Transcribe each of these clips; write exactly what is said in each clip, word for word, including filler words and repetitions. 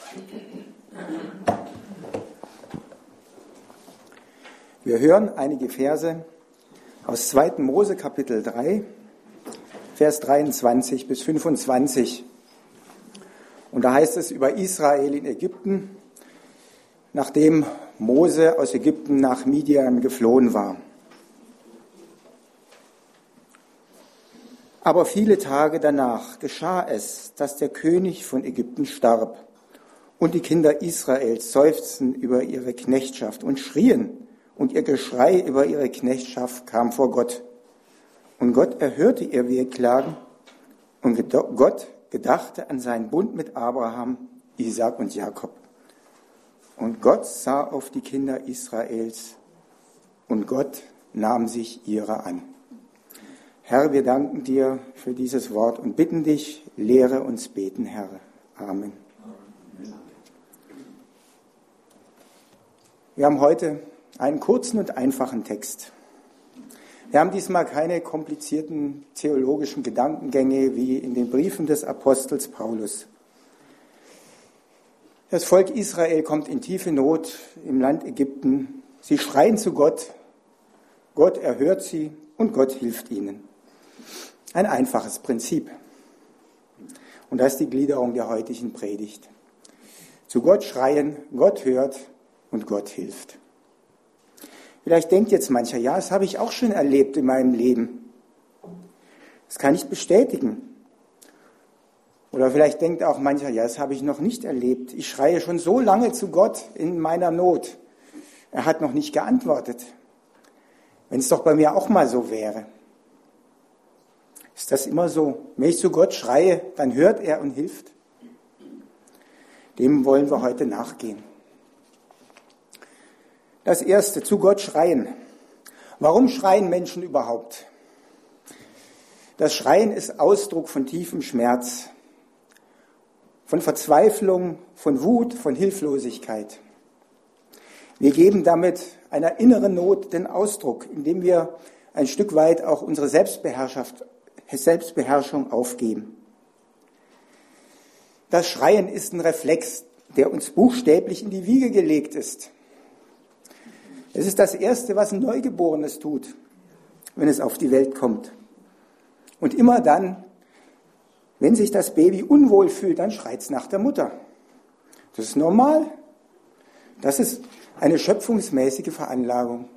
Wir hören einige Verse aus zweiten Mose Kapitel drei, Vers dreiundzwanzig bis fünfundzwanzig. Und da heißt es über Israel in Ägypten, nachdem Mose aus Ägypten nach Midian geflohen war. Aber viele Tage danach geschah es, dass der König von Ägypten starb. Und die Kinder Israels seufzten über ihre Knechtschaft und schrien, und ihr Geschrei über ihre Knechtschaft kam vor Gott. Und Gott erhörte ihr Wehklagen, und Gott gedachte an seinen Bund mit Abraham, Isaak und Jakob. Und Gott sah auf die Kinder Israels, und Gott nahm sich ihrer an. Herr, wir danken dir für dieses Wort und bitten dich, lehre uns beten, Herr. Amen. Wir haben heute einen kurzen und einfachen Text. Wir haben diesmal keine komplizierten theologischen Gedankengänge wie in den Briefen des Apostels Paulus. Das Volk Israel kommt in tiefe Not im Land Ägypten. Sie schreien zu Gott. Gott erhört sie und Gott hilft ihnen. Ein einfaches Prinzip. Und das ist die Gliederung der heutigen Predigt. Zu Gott schreien, Gott hört und Gott hilft. Vielleicht denkt jetzt mancher, ja, das habe ich auch schon erlebt in meinem Leben. Das kann ich bestätigen. Oder vielleicht denkt auch mancher, ja, das habe ich noch nicht erlebt. Ich schreie schon so lange zu Gott in meiner Not. Er hat noch nicht geantwortet. Wenn es doch bei mir auch mal so wäre. Ist das immer so? Wenn ich zu Gott schreie, dann hört er und hilft. Dem wollen wir heute nachgehen. Das Erste, zu Gott schreien. Warum schreien Menschen überhaupt? Das Schreien ist Ausdruck von tiefem Schmerz, von Verzweiflung, von Wut, von Hilflosigkeit. Wir geben damit einer inneren Not den Ausdruck, indem wir ein Stück weit auch unsere Selbstbeherrschung aufgeben. Das Schreien ist ein Reflex, der uns buchstäblich in die Wiege gelegt ist. Es ist das Erste, was ein Neugeborenes tut, wenn es auf die Welt kommt. Und immer dann, wenn sich das Baby unwohl fühlt, dann schreit es nach der Mutter. Das ist normal. Das ist eine schöpfungsmäßige Veranlagung.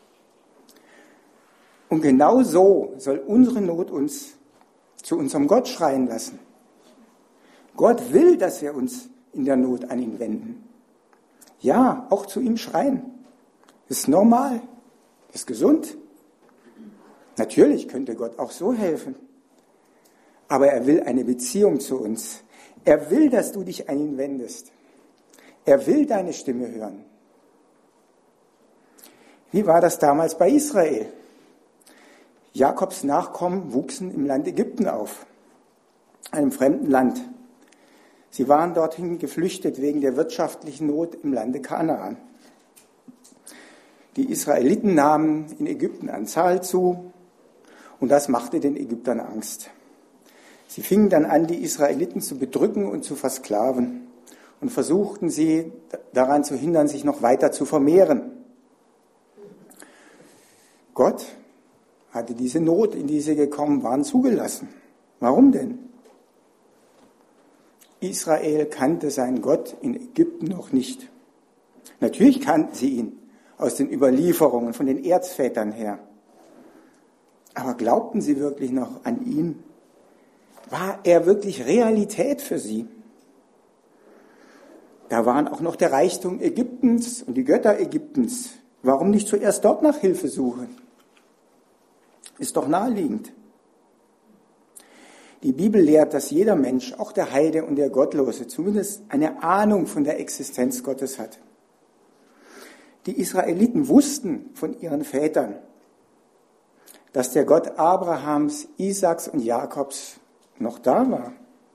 Und genau so soll unsere Not uns zu unserem Gott schreien lassen. Gott will, dass wir uns in der Not an ihn wenden. Ja, auch zu ihm schreien. Das ist normal. Das ist gesund. Natürlich könnte Gott auch so helfen. Aber er will eine Beziehung zu uns. Er will, dass du dich an ihn wendest. Er will deine Stimme hören. Wie war das damals bei Israel? Jakobs Nachkommen wuchsen im Land Ägypten auf, einem fremden Land. Sie waren dorthin geflüchtet wegen der wirtschaftlichen Not im Lande Kanaan. Die Israeliten nahmen in Ägypten an Zahl zu und das machte den Ägyptern Angst. Sie fingen dann an, die Israeliten zu bedrücken und zu versklaven und versuchten sie daran zu hindern, sich noch weiter zu vermehren. Gott hatte diese Not, in die sie gekommen waren, zugelassen. Warum denn? Israel kannte seinen Gott in Ägypten noch nicht. Natürlich kannten sie ihn aus den Überlieferungen von den Erzvätern her. Aber glaubten sie wirklich noch an ihn? War er wirklich Realität für sie? Da waren auch noch der Reichtum Ägyptens und die Götter Ägyptens. Warum nicht zuerst dort nach Hilfe suchen? Ist doch naheliegend. Die Bibel lehrt, dass jeder Mensch, auch der Heide und der Gottlose, zumindest eine Ahnung von der Existenz Gottes hat. Die Israeliten wussten von ihren Vätern, dass der Gott Abrahams, Isaaks und Jakobs noch da war.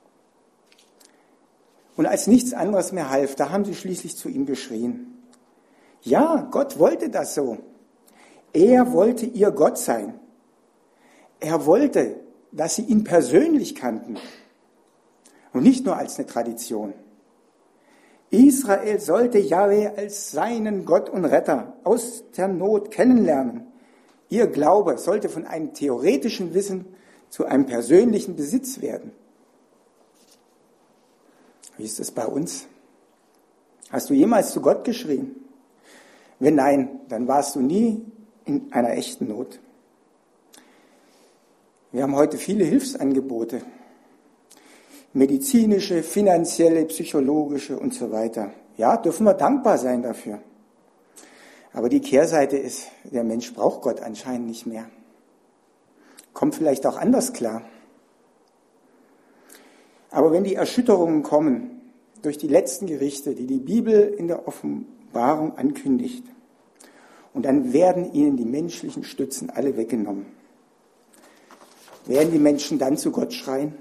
Und als nichts anderes mehr half, da haben sie schließlich zu ihm geschrien. Ja, Gott wollte das so. Er wollte ihr Gott sein. Er wollte, dass sie ihn persönlich kannten und nicht nur als eine Tradition. Israel sollte Jahwe als seinen Gott und Retter aus der Not kennenlernen. Ihr Glaube sollte von einem theoretischen Wissen zu einem persönlichen Besitz werden. Wie ist es bei uns? Hast du jemals zu Gott geschrien? Wenn nein, dann warst du nie in einer echten Not. Wir haben heute viele Hilfsangebote. Medizinische, finanzielle, psychologische und so weiter. Ja, dürfen wir dankbar sein dafür. Aber die Kehrseite ist, der Mensch braucht Gott anscheinend nicht mehr. Kommt vielleicht auch anders klar. Aber wenn die Erschütterungen kommen durch die letzten Gerichte, die die Bibel in der Offenbarung ankündigt, und dann werden ihnen die menschlichen Stützen alle weggenommen, werden die Menschen dann zu Gott schreien?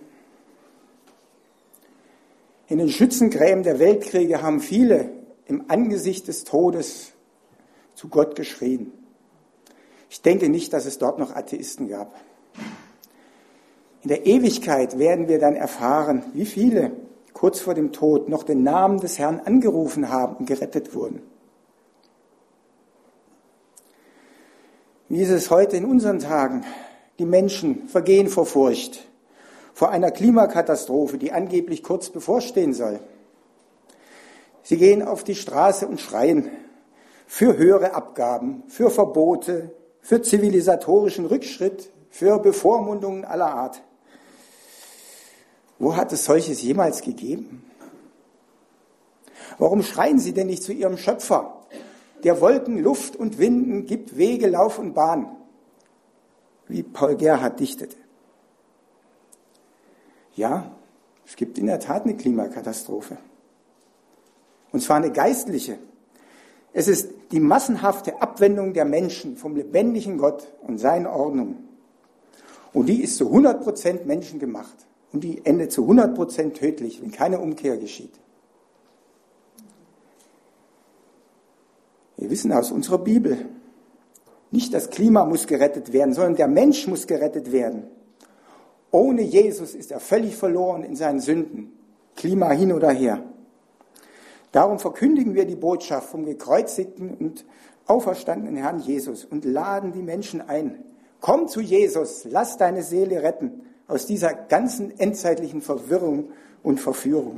In den Schützengräben der Weltkriege haben viele im Angesicht des Todes zu Gott geschrien. Ich denke nicht, dass es dort noch Atheisten gab. In der Ewigkeit werden wir dann erfahren, wie viele kurz vor dem Tod noch den Namen des Herrn angerufen haben und gerettet wurden. Wie ist es heute in unseren Tagen? Die Menschen vergehen vor Furcht, vor einer Klimakatastrophe, die angeblich kurz bevorstehen soll. Sie gehen auf die Straße und schreien für höhere Abgaben, für Verbote, für zivilisatorischen Rückschritt, für Bevormundungen aller Art. Wo hat es solches jemals gegeben? Warum schreien sie denn nicht zu ihrem Schöpfer, der Wolken, Luft und Winden gibt, Wege, Lauf und Bahn, wie Paul Gerhardt dichtete? Ja, es gibt in der Tat eine Klimakatastrophe. Und zwar eine geistliche. Es ist die massenhafte Abwendung der Menschen vom lebendigen Gott und seiner Ordnung. Und die ist zu hundert Prozent menschengemacht. Und die endet zu hundert Prozent tödlich, wenn keine Umkehr geschieht. Wir wissen aus unserer Bibel, nicht das Klima muss gerettet werden, sondern der Mensch muss gerettet werden. Ohne Jesus ist er völlig verloren in seinen Sünden. Klima hin oder her. Darum verkündigen wir die Botschaft vom gekreuzigten und auferstandenen Herrn Jesus und laden die Menschen ein. Komm zu Jesus, lass deine Seele retten aus dieser ganzen endzeitlichen Verwirrung und Verführung.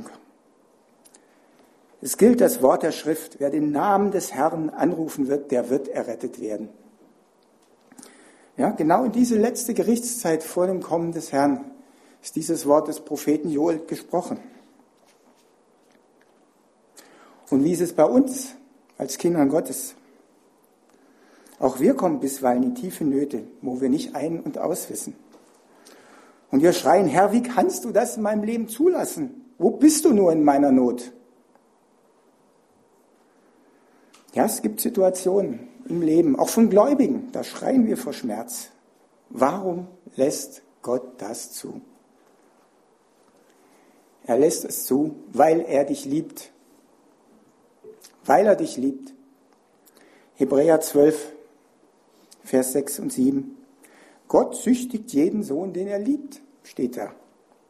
Es gilt das Wort der Schrift, wer den Namen des Herrn anrufen wird, der wird errettet werden. Ja, genau in diese letzte Gerichtszeit vor dem Kommen des Herrn ist dieses Wort des Propheten Joel gesprochen. Und wie ist es bei uns als Kindern Gottes? Auch wir kommen bisweilen in tiefe Nöte, wo wir nicht ein- und auswissen. Und wir schreien, Herr, wie kannst du das in meinem Leben zulassen? Wo bist du nur in meiner Not? Ja, es gibt Situationen im Leben, auch von Gläubigen, da schreien wir vor Schmerz. Warum lässt Gott das zu? Er lässt es zu, weil er dich liebt. Weil er dich liebt. Hebräer zwölf, Vers sechs und sieben. Gott züchtigt jeden Sohn, den er liebt, steht da.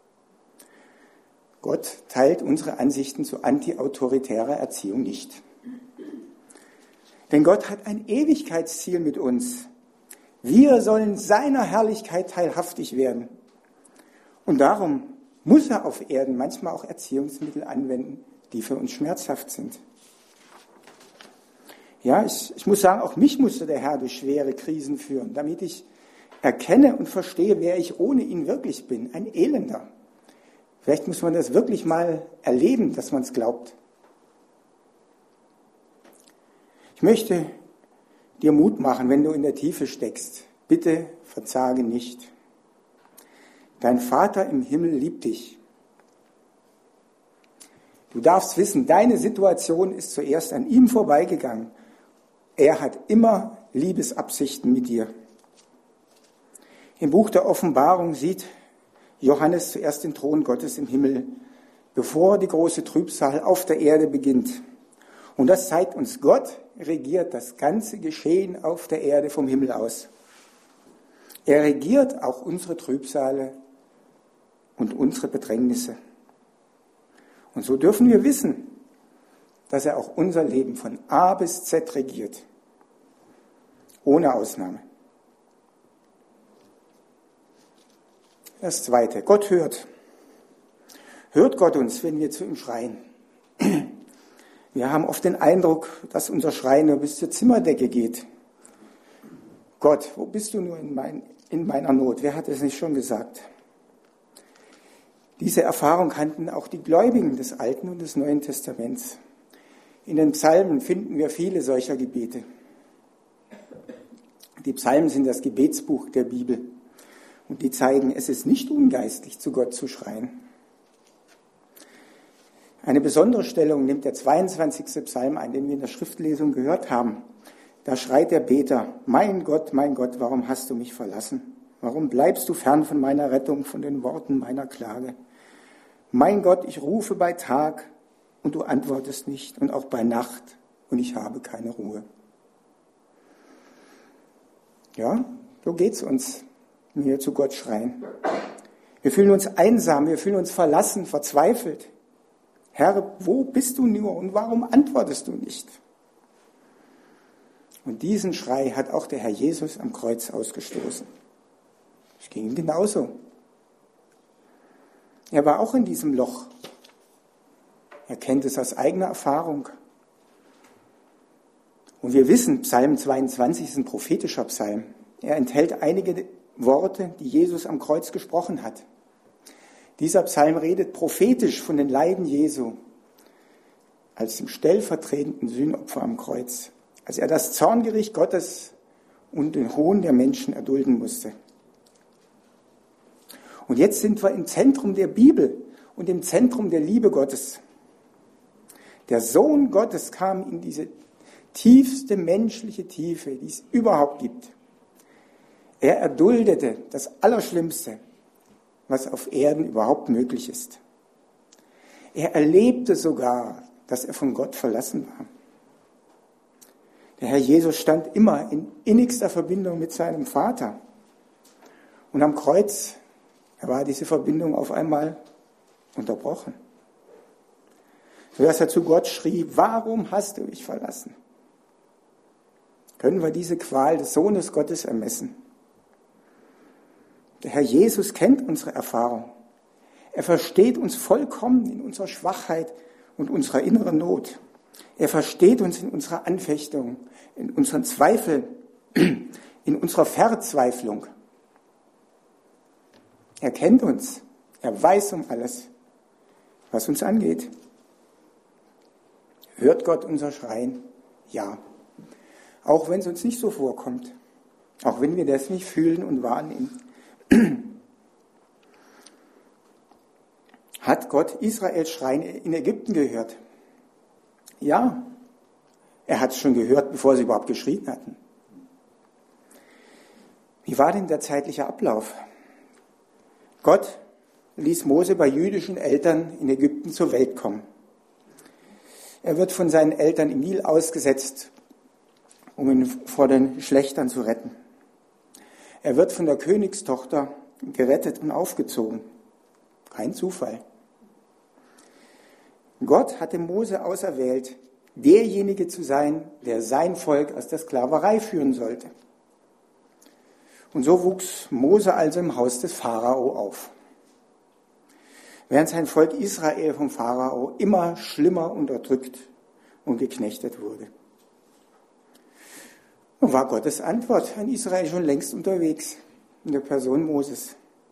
Gott teilt unsere Ansichten zu antiautoritärer Erziehung nicht. Denn Gott hat ein Ewigkeitsziel mit uns. Wir sollen seiner Herrlichkeit teilhaftig werden. Und darum muss er auf Erden manchmal auch Erziehungsmittel anwenden, die für uns schmerzhaft sind. Ja, ich, ich muss sagen, auch mich musste der Herr durch schwere Krisen führen, damit ich erkenne und verstehe, wer ich ohne ihn wirklich bin. Ein Elender. Vielleicht muss man das wirklich mal erleben, dass man es glaubt. Ich möchte dir Mut machen, wenn du in der Tiefe steckst. Bitte verzage nicht. Dein Vater im Himmel liebt dich. Du darfst wissen, deine Situation ist zuerst an ihm vorbeigegangen. Er hat immer Liebesabsichten mit dir. Im Buch der Offenbarung sieht Johannes zuerst den Thron Gottes im Himmel, bevor die große Trübsal auf der Erde beginnt. Und das zeigt uns, Gott regiert das ganze Geschehen auf der Erde vom Himmel aus. Er regiert auch unsere Trübsale und unsere Bedrängnisse. Und so dürfen wir wissen, dass er auch unser Leben von A bis Z regiert. Ohne Ausnahme. Das Zweite, Gott hört. Hört Gott uns, wenn wir zu ihm schreien? Wir haben oft den Eindruck, dass unser Schreien nur bis zur Zimmerdecke geht. Gott, wo bist du nur in, mein, in meiner Not? Wer hat es nicht schon gesagt? Diese Erfahrung kannten auch die Gläubigen des Alten und des Neuen Testaments. In den Psalmen finden wir viele solcher Gebete. Die Psalmen sind das Gebetsbuch der Bibel und die zeigen, es ist nicht ungeistlich, zu Gott zu schreien. Eine besondere Stellung nimmt der zweiundzwanzigste Psalm ein, den wir in der Schriftlesung gehört haben. Da schreit der Beter, mein Gott, mein Gott, warum hast du mich verlassen? Warum bleibst du fern von meiner Rettung, von den Worten meiner Klage? Mein Gott, ich rufe bei Tag und du antwortest nicht und auch bei Nacht und ich habe keine Ruhe. Ja, so geht's uns, wenn wir zu Gott schreien. Wir fühlen uns einsam, wir fühlen uns verlassen, verzweifelt. Herr, wo bist du nur und warum antwortest du nicht? Und diesen Schrei hat auch der Herr Jesus am Kreuz ausgestoßen. Es ging ihm genauso. Er war auch in diesem Loch. Er kennt es aus eigener Erfahrung. Und wir wissen, Psalm zweiundzwanzig ist ein prophetischer Psalm. Er enthält einige Worte, die Jesus am Kreuz gesprochen hat. Dieser Psalm redet prophetisch von den Leiden Jesu als dem stellvertretenden Sühnopfer am Kreuz, als er das Zorngericht Gottes und den Hohn der Menschen erdulden musste. Und jetzt sind wir im Zentrum der Bibel und im Zentrum der Liebe Gottes. Der Sohn Gottes kam in diese tiefste menschliche Tiefe, die es überhaupt gibt. Er erduldete das Allerschlimmste, was auf Erden überhaupt möglich ist. Er erlebte sogar, dass er von Gott verlassen war. Der Herr Jesus stand immer in innigster Verbindung mit seinem Vater. Und am Kreuz war diese Verbindung auf einmal unterbrochen. Sodass er zu Gott schrie, warum hast du mich verlassen? Können wir diese Qual des Sohnes Gottes ermessen? Der Herr Jesus kennt unsere Erfahrung. Er versteht uns vollkommen in unserer Schwachheit und unserer inneren Not. Er versteht uns in unserer Anfechtung, in unseren Zweifeln, in unserer Verzweiflung. Er kennt uns. Er weiß um alles, was uns angeht. Hört Gott unser Schreien? Ja. Auch wenn es uns nicht so vorkommt. Auch wenn wir das nicht fühlen und wahrnehmen. Hat Gott Israels Schreien in Ägypten gehört? Ja, er hat es schon gehört, bevor sie überhaupt geschrien hatten. Wie war denn der zeitliche Ablauf? Gott ließ Mose bei jüdischen Eltern in Ägypten zur Welt kommen. Er wird von seinen Eltern im Nil ausgesetzt, um ihn vor den Schlechtern zu retten. Er wird von der Königstochter gerettet und aufgezogen. Kein Zufall. Gott hatte Mose auserwählt, derjenige zu sein, der sein Volk aus der Sklaverei führen sollte. Und so wuchs Mose also im Haus des Pharao auf. Während sein Volk Israel vom Pharao immer schlimmer unterdrückt und geknechtet wurde. Und war Gottes Antwort an Israel schon längst unterwegs, in der Person Moses.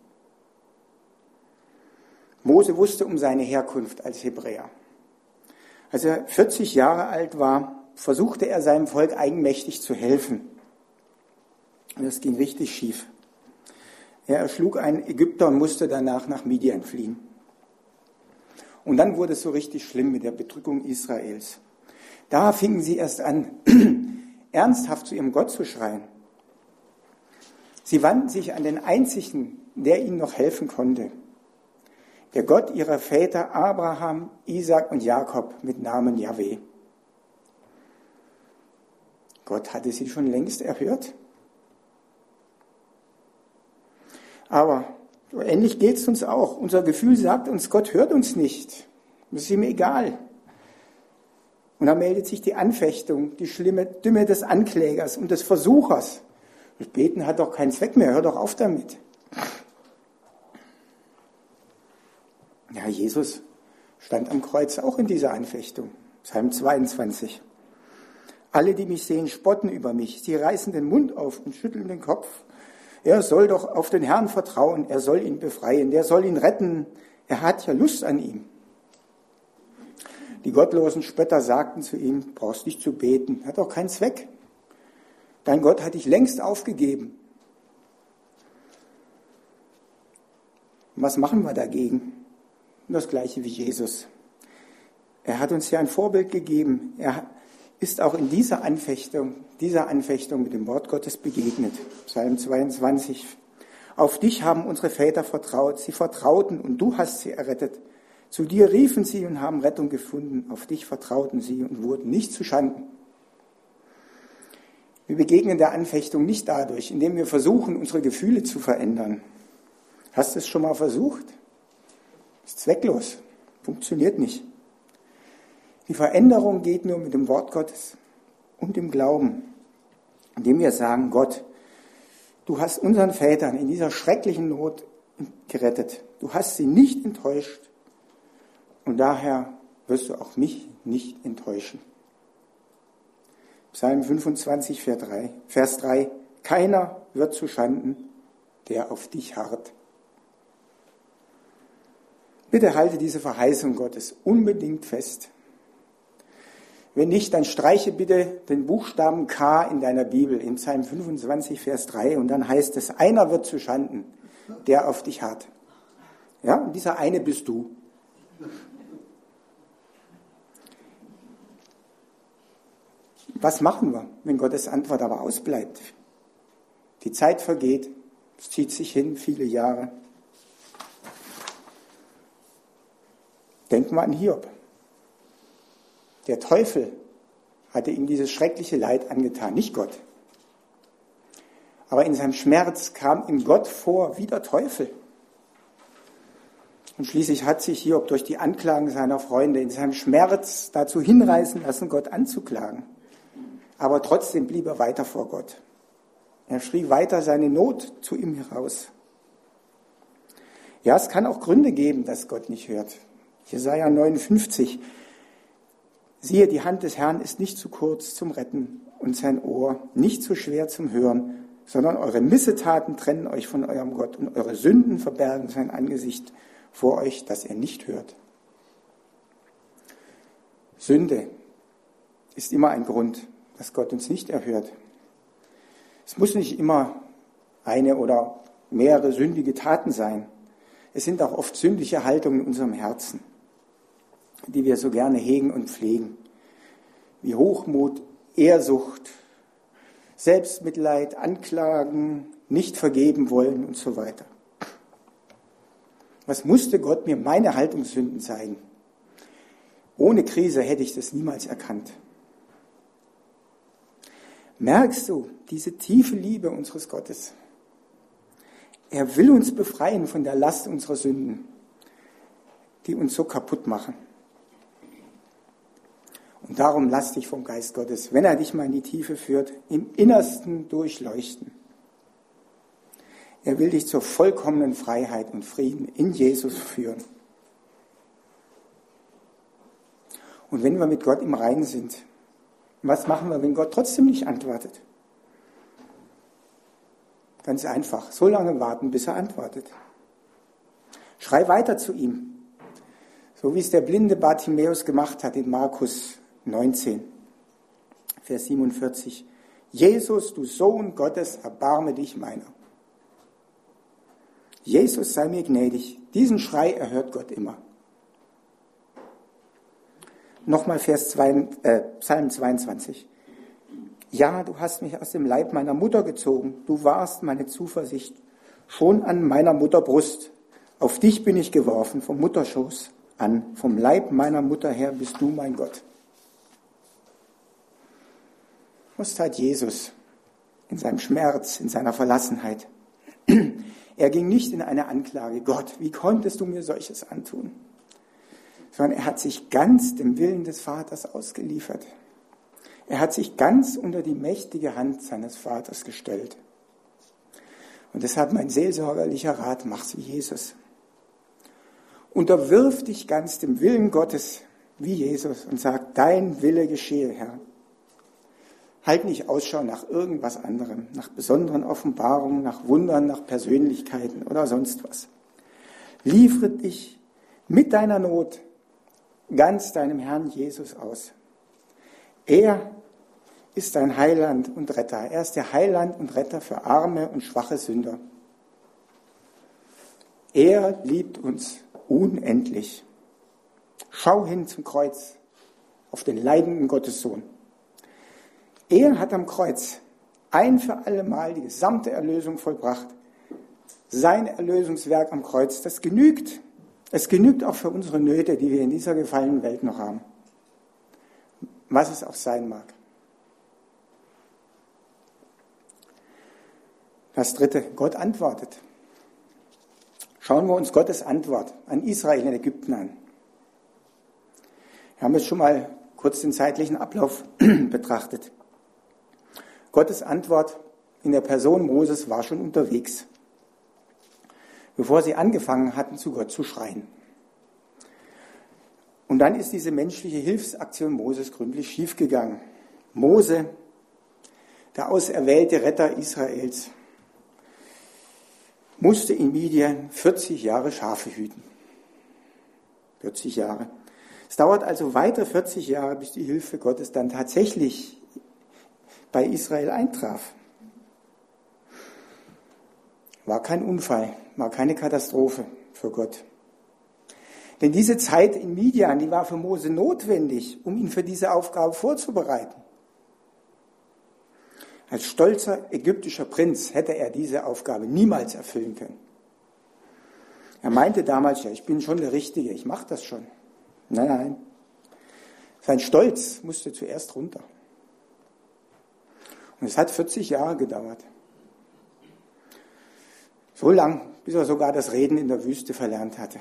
Mose wusste um seine Herkunft als Hebräer. Als er vierzig Jahre alt war, versuchte er seinem Volk eigenmächtig zu helfen. Und das ging richtig schief. Er erschlug einen Ägypter und musste danach nach Midian fliehen. Und dann wurde es so richtig schlimm mit der Bedrückung Israels. Da fingen sie erst an, ernsthaft zu ihrem Gott zu schreien. Sie wandten sich an den Einzigen, der ihnen noch helfen konnte. Der Gott ihrer Väter Abraham, Isaak und Jakob mit Namen Jahwe. Gott hatte sie schon längst erhört. Aber so ähnlich geht es uns auch. Unser Gefühl sagt uns, Gott hört uns nicht. Das ist ihm egal. Und dann meldet sich die Anfechtung, die schlimme Stimme des Anklägers und des Versuchers. Das Beten hat doch keinen Zweck mehr, hör doch auf damit. Ja, Jesus stand am Kreuz auch in dieser Anfechtung. Psalm zweiundzwanzig. Alle, die mich sehen, spotten über mich. Sie reißen den Mund auf und schütteln den Kopf. Er soll doch auf den Herrn vertrauen. Er soll ihn befreien. Der soll ihn retten. Er hat ja Lust an ihm. Die gottlosen Spötter sagten zu ihm, brauchst nicht zu beten. Hat doch keinen Zweck. Dein Gott hat dich längst aufgegeben. Und was machen wir dagegen? Das Gleiche wie Jesus. Er hat uns ja ein Vorbild gegeben. Er ist auch in dieser Anfechtung, dieser Anfechtung mit dem Wort Gottes begegnet. Psalm zweiundzwanzig. Auf dich haben unsere Väter vertraut. Sie vertrauten und du hast sie errettet. Zu dir riefen sie und haben Rettung gefunden. Auf dich vertrauten sie und wurden nicht zu Schanden. Wir begegnen der Anfechtung nicht dadurch, indem wir versuchen, unsere Gefühle zu verändern. Hast du es schon mal versucht? Ist zwecklos. Funktioniert nicht. Die Veränderung geht nur mit dem Wort Gottes und dem Glauben, indem wir sagen, Gott, du hast unseren Vätern in dieser schrecklichen Not gerettet. Du hast sie nicht enttäuscht und daher wirst du auch mich nicht enttäuschen. Psalm fünfundzwanzig, Vers drei. Keiner wird zu Schanden, der auf dich harrt. Bitte halte diese Verheißung Gottes unbedingt fest. Wenn nicht, dann streiche bitte den Buchstaben K in deiner Bibel, in Psalm fünfundzwanzig, Vers drei, und dann heißt es, einer wird zu Schanden, der auf dich harrt. Ja, und dieser eine bist du. Was machen wir, wenn Gottes Antwort aber ausbleibt? Die Zeit vergeht, es zieht sich hin, viele Jahre. Denken wir an Hiob. Der Teufel hatte ihm dieses schreckliche Leid angetan, nicht Gott. Aber in seinem Schmerz kam ihm Gott vor wie der Teufel. Und schließlich hat sich Hiob durch die Anklagen seiner Freunde in seinem Schmerz dazu hinreißen lassen, Gott anzuklagen. Aber trotzdem blieb er weiter vor Gott. Er schrie weiter seine Not zu ihm heraus. Ja, es kann auch Gründe geben, dass Gott nicht hört. Jesaja neunundfünfzig. Siehe, die Hand des Herrn ist nicht zu kurz zum Retten und sein Ohr nicht zu schwer zum Hören, sondern eure Missetaten trennen euch von eurem Gott und eure Sünden verbergen sein Angesicht vor euch, dass er nicht hört. Sünde ist immer ein Grund, dass Gott uns nicht erhört. Es muss nicht immer eine oder mehrere sündige Taten sein. Es sind auch oft sündige Haltungen in unserem Herzen, die wir so gerne hegen und pflegen, wie Hochmut, Ehrsucht, Selbstmitleid, Anklagen, nicht vergeben wollen und so weiter. Was musste Gott mir meine Haltungssünden zeigen? Ohne Krise hätte ich das niemals erkannt. Merkst du diese tiefe Liebe unseres Gottes? Er will uns befreien von der Last unserer Sünden, die uns so kaputt machen. Und darum lass dich vom Geist Gottes, wenn er dich mal in die Tiefe führt, im Innersten durchleuchten. Er will dich zur vollkommenen Freiheit und Frieden in Jesus führen. Und wenn wir mit Gott im Reinen sind, was machen wir, wenn Gott trotzdem nicht antwortet? Ganz einfach, so lange warten, bis er antwortet. Schrei weiter zu ihm, so wie es der blinde Bartimäus gemacht hat in Markus neunzehn, Vers siebenundvierzig. Jesus, du Sohn Gottes, erbarme dich meiner. Jesus, sei mir gnädig. Diesen Schrei erhört Gott immer. Nochmal Vers zwei, äh, Psalm zweiundzwanzig. Ja, du hast mich aus dem Leib meiner Mutter gezogen. Du warst meine Zuversicht schon an meiner Mutter Brust. Auf dich bin ich geworfen, vom Mutterschoß an. Vom Leib meiner Mutter her bist du mein Gott. Was tat Jesus in seinem Schmerz, in seiner Verlassenheit? Er ging nicht in eine Anklage. Gott, wie konntest du mir solches antun? sondern er hat sich ganz dem Willen des Vaters ausgeliefert. Er hat sich ganz unter die mächtige Hand seines Vaters gestellt. Und deshalb mein seelsorgerlicher Rat, mach's wie Jesus. Unterwirf dich ganz dem Willen Gottes wie Jesus und sag, dein Wille geschehe, Herr. Halt nicht Ausschau nach irgendwas anderem, nach besonderen Offenbarungen, nach Wundern, nach Persönlichkeiten oder sonst was. Liefere dich mit deiner Not ganz deinem Herrn Jesus aus. Er ist dein Heiland und Retter. Er ist der Heiland und Retter für arme und schwache Sünder. Er liebt uns unendlich. Schau hin zum Kreuz, auf den leidenden Gottessohn. Er hat am Kreuz ein für alle Mal die gesamte Erlösung vollbracht. Sein Erlösungswerk am Kreuz, das genügt. Es genügt auch für unsere Nöte, die wir in dieser gefallenen Welt noch haben. Was es auch sein mag. Das dritte, Gott antwortet. Schauen wir uns Gottes Antwort an Israel in Ägypten an. Wir haben jetzt schon mal kurz den zeitlichen Ablauf betrachtet. Gottes Antwort in der Person Moses war schon unterwegs, bevor sie angefangen hatten, zu Gott zu schreien. Und dann ist diese menschliche Hilfsaktion Moses gründlich schiefgegangen. Mose, der auserwählte Retter Israels, musste in Midian vierzig Jahre Schafe hüten. vierzig Jahre. Es dauert also weitere vierzig Jahre, bis die Hilfe Gottes dann tatsächlich bei Israel eintraf. War kein Unfall, war keine Katastrophe für Gott. Denn diese Zeit in Midian, die war für Mose notwendig, um ihn für diese Aufgabe vorzubereiten. Als stolzer ägyptischer Prinz hätte er diese Aufgabe niemals erfüllen können. Er meinte damals, ja, ich bin schon der Richtige, ich mache das schon. Nein, nein. Sein Stolz musste zuerst runter. Und es hat vierzig Jahre gedauert. So lang, bis er sogar das Reden in der Wüste verlernt hatte.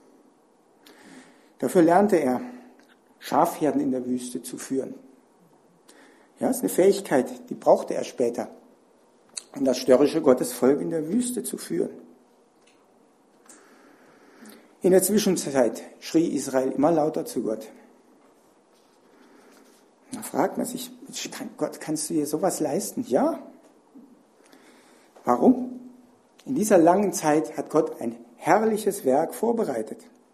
Dafür lernte er, Schafherden in der Wüste zu führen. Ja, das ist eine Fähigkeit, die brauchte er später, um das störrische Gottesvolk in der Wüste zu führen. In der Zwischenzeit schrie Israel immer lauter zu Gott. Da fragt man sich, Gott, kannst du dir sowas leisten? Ja. Warum? In dieser langen Zeit hat Gott ein herrliches Werk vorbereitet.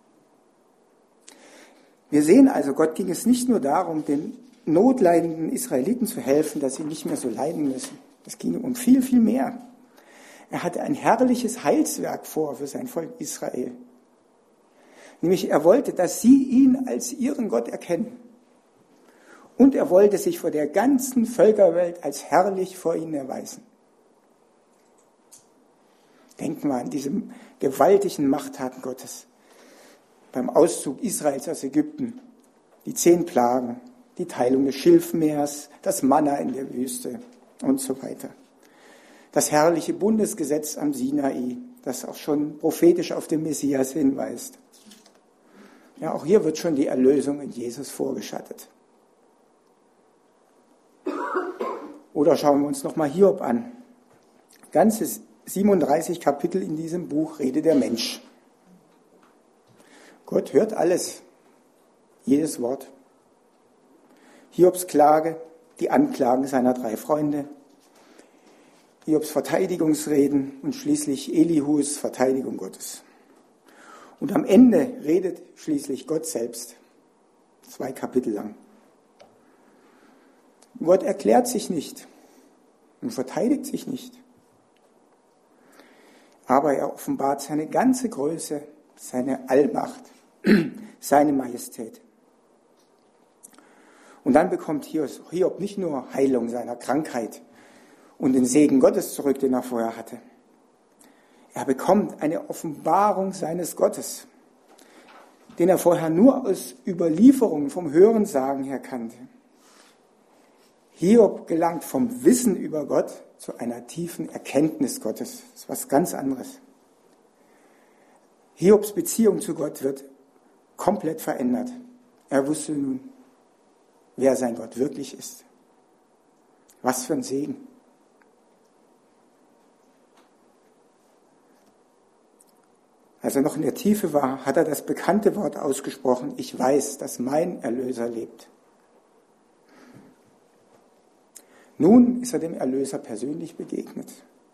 Wir sehen also, Gott ging es nicht nur darum, den notleidenden Israeliten zu helfen, dass sie nicht mehr so leiden müssen. Es ging um viel, viel mehr. Er hatte ein herrliches Heilswerk vor für sein Volk Israel. Nämlich er wollte, dass sie ihn als ihren Gott erkennen. Und er wollte sich vor der ganzen Völkerwelt als herrlich vor ihnen erweisen. Denken wir an diese gewaltigen Machttaten Gottes. Beim Auszug Israels aus Ägypten, die zehn Plagen, die Teilung des Schilfmeers, das Manna in der Wüste und so weiter. Das herrliche Bundesgesetz am Sinai, das auch schon prophetisch auf den Messias hinweist. Ja, auch hier wird schon die Erlösung in Jesus vorgeschattet. Oder schauen wir uns nochmal Hiob an. Ganze siebenunddreißig Kapitel in diesem Buch redet der Mensch. Gott hört alles, jedes Wort. Hiobs Klage, die Anklagen seiner drei Freunde, Hiobs Verteidigungsreden und schließlich Elihus Verteidigung Gottes. Und am Ende redet schließlich Gott selbst, zwei Kapitel lang. Gott erklärt sich nicht und verteidigt sich nicht. Aber er offenbart seine ganze Größe, seine Allmacht, seine Majestät. Und dann bekommt Hiob nicht nur Heilung seiner Krankheit und den Segen Gottes zurück, den er vorher hatte. Er bekommt eine Offenbarung seines Gottes, den er vorher nur aus Überlieferungen vom Hörensagen her kannte. Hiob gelangt vom Wissen über Gott zu einer tiefen Erkenntnis Gottes. Das ist was ganz anderes. Hiobs Beziehung zu Gott wird komplett verändert. Er wusste nun, wer sein Gott wirklich ist. Was für ein Segen. Als er noch in der Tiefe war, hat er das bekannte Wort ausgesprochen: Ich weiß, dass mein Erlöser lebt. Nun ist er dem Erlöser persönlich begegnet.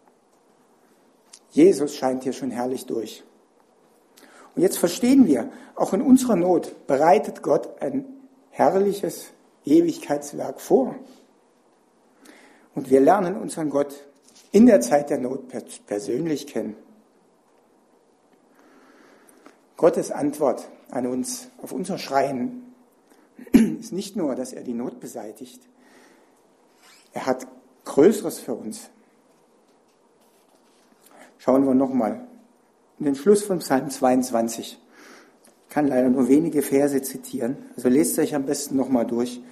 Jesus scheint hier schon herrlich durch. Und jetzt verstehen wir, auch in unserer Not bereitet Gott ein herrliches Ewigkeitswerk vor. Und wir lernen unseren Gott in der Zeit der Not persönlich kennen. Gottes Antwort an uns, auf unser Schreien, ist nicht nur, dass er die Not beseitigt. Er hat Größeres für uns. Schauen wir nochmal in den Schluss von Psalm zweiundzwanzig. Ich kann leider nur wenige Verse zitieren, also lest euch am besten nochmal durch.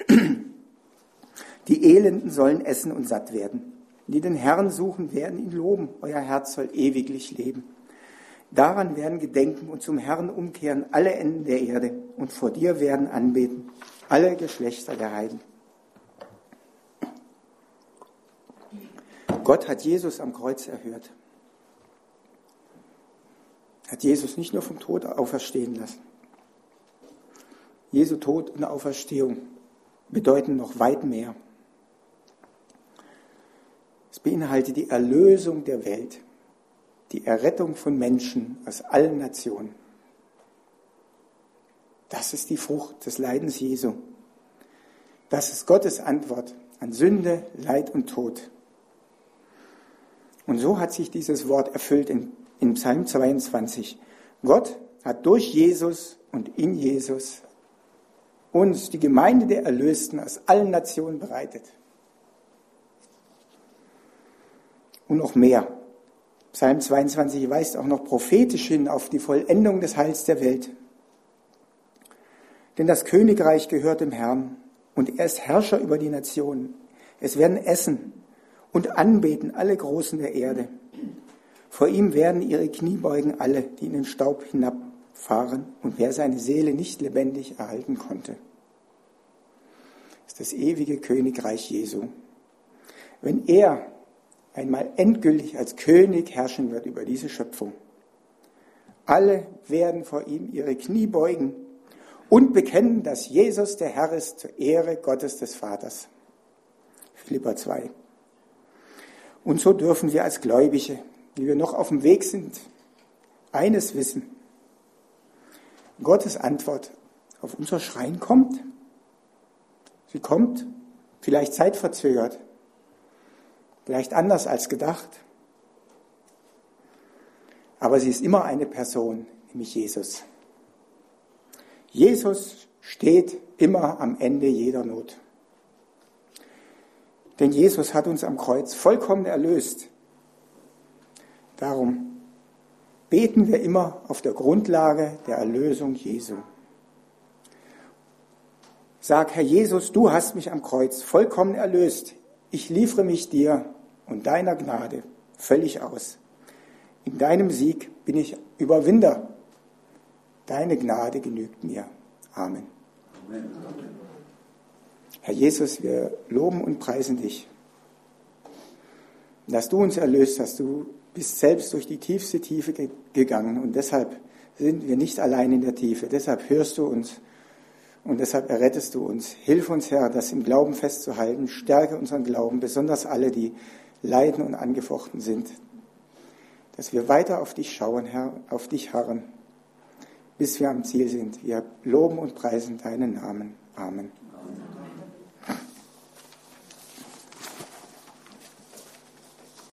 Die Elenden sollen essen und satt werden. Die den Herrn suchen, werden ihn loben. Euer Herz soll ewiglich leben. Daran werden gedenken und zum Herrn umkehren alle Enden der Erde. Und vor dir werden anbeten alle Geschlechter der Heiden. Gott hat Jesus am Kreuz erhört. Hat Jesus nicht nur vom Tod auferstehen lassen. Jesu Tod und Auferstehung bedeuten noch weit mehr. Es beinhaltet die Erlösung der Welt, die Errettung von Menschen aus allen Nationen. Das ist die Frucht des Leidens Jesu. Das ist Gottes Antwort an Sünde, Leid und Tod. Und so hat sich dieses Wort erfüllt in, in Psalm zweiundzwanzig. Gott hat durch Jesus und in Jesus uns, die Gemeinde der Erlösten, aus allen Nationen bereitet. Und noch mehr. Psalm zweiundzwanzig weist auch noch prophetisch hin auf die Vollendung des Heils der Welt. Denn das Königreich gehört dem Herrn und er ist Herrscher über die Nationen. Es werden essen und anbeten alle Großen der Erde. Vor ihm werden ihre Knie beugen alle, die in den Staub hinabfahren und wer seine Seele nicht lebendig erhalten konnte. Das ist das ewige Königreich Jesu. Wenn er einmal endgültig als König herrschen wird über diese Schöpfung. Alle werden vor ihm ihre Knie beugen und bekennen, dass Jesus der Herr ist zur Ehre Gottes des Vaters. Philipper zwei. Und so dürfen wir als Gläubige, die wir noch auf dem Weg sind, eines wissen. Gottes Antwort auf unser Schreien kommt. Sie kommt, vielleicht zeitverzögert, vielleicht anders als gedacht. Aber sie ist immer eine Person, nämlich Jesus. Jesus steht immer am Ende jeder Not. Denn Jesus hat uns am Kreuz vollkommen erlöst. Darum beten wir immer auf der Grundlage der Erlösung Jesu. Sag, Herr Jesus, du hast mich am Kreuz vollkommen erlöst. Ich liefere mich dir und deiner Gnade völlig aus. In deinem Sieg bin ich Überwinder. Deine Gnade genügt mir. Amen. Amen. Herr Jesus, wir loben und preisen dich, dass du uns erlöst hast. Du bist selbst durch die tiefste Tiefe ge- gegangen und deshalb sind wir nicht allein in der Tiefe. Deshalb hörst du uns und deshalb errettest du uns. Hilf uns, Herr, das im Glauben festzuhalten. Stärke unseren Glauben, besonders alle, die leiden und angefochten sind. Dass wir weiter auf dich schauen, Herr, auf dich harren, bis wir am Ziel sind. Wir loben und preisen deinen Namen. Amen.